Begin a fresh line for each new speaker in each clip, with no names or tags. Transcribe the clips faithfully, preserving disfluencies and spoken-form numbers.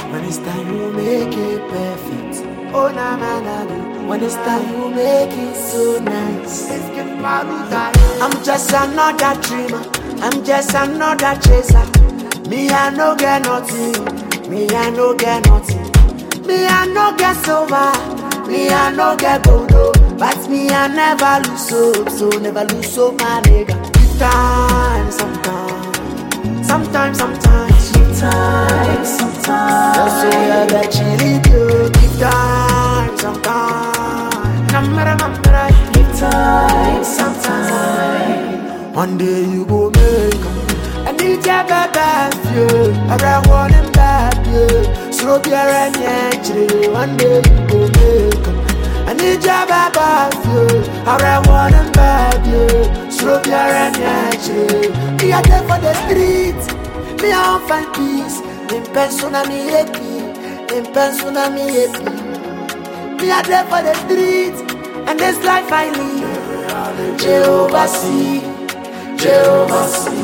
When it's time you make it perfect. Oh na na na na. When it's time you make it so nice. I'm just another dreamer. I'm just another chaser. Me I no get nothing. Me I no get nothing. Me I no get silver. Me I no get gold. But me I never lose hope. So never lose hope, my nigga. Give time, sometimes. Sometimes, sometimes. Give time, sometimes. Just so you bet you leave you. Give time, sometimes. Namara, namara. Give time, sometimes. One day you go make it. I need your baby, yeah. I got one in back, yeah. So be a rain, yeah. One day you go make it. I need your baby, yeah. I got one in back, yeah. So be a rain, yeah. Me a there for the streets. Me a find peace. In persona me happy. In persona me happy. Me a there for the streets. And this life I live. Jehovah see. Jehovah see.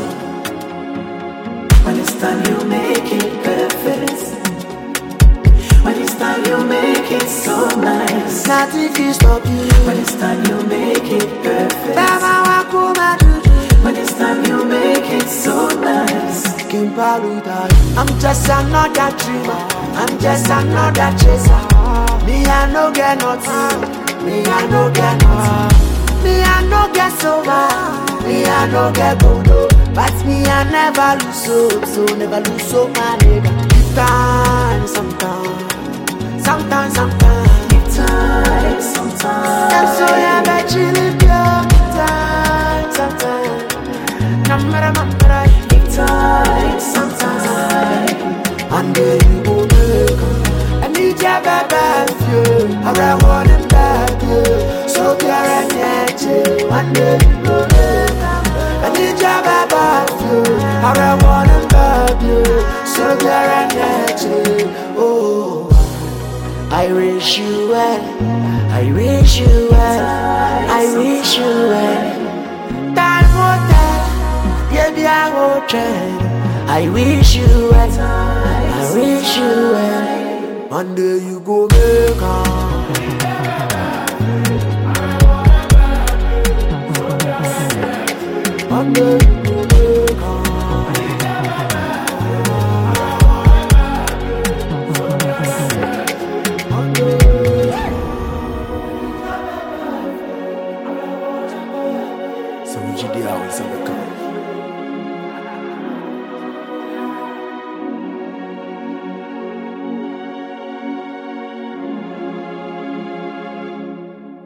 When it's time you make it perfect. When it's time you make it so nice.
Nothing can stop you.
When it's time you make it perfect.
Baba wakuma juju.
When it's time you make it so nice.
I'm just another dreamer. I'm just another chaser. Me I no get nothing. Me I no get nothing. Me I no get silver. Me I no get gold. But me I never lose hope. So never lose hope, my nigga. Give time, sometimes. Sometimes, sometimes.
Give time, sometimes.
I'm so yeah, bet you live your time, sometimes. Namara, namara.
Give time, sometimes.
One day you go make it. I need your baby, yeah. I got one in back, yeah. So you're a yeah. One day you go make it. I need your baby, yeah. I got one in back, yeah. So you're a yeah. Oh, I wish you well. I wish you well. I wish you well. Time will tell. Yeah, be I will trade. I wish you well. I wish you well. One day you go make it. One day you go make it. One day. So we G D always on the come.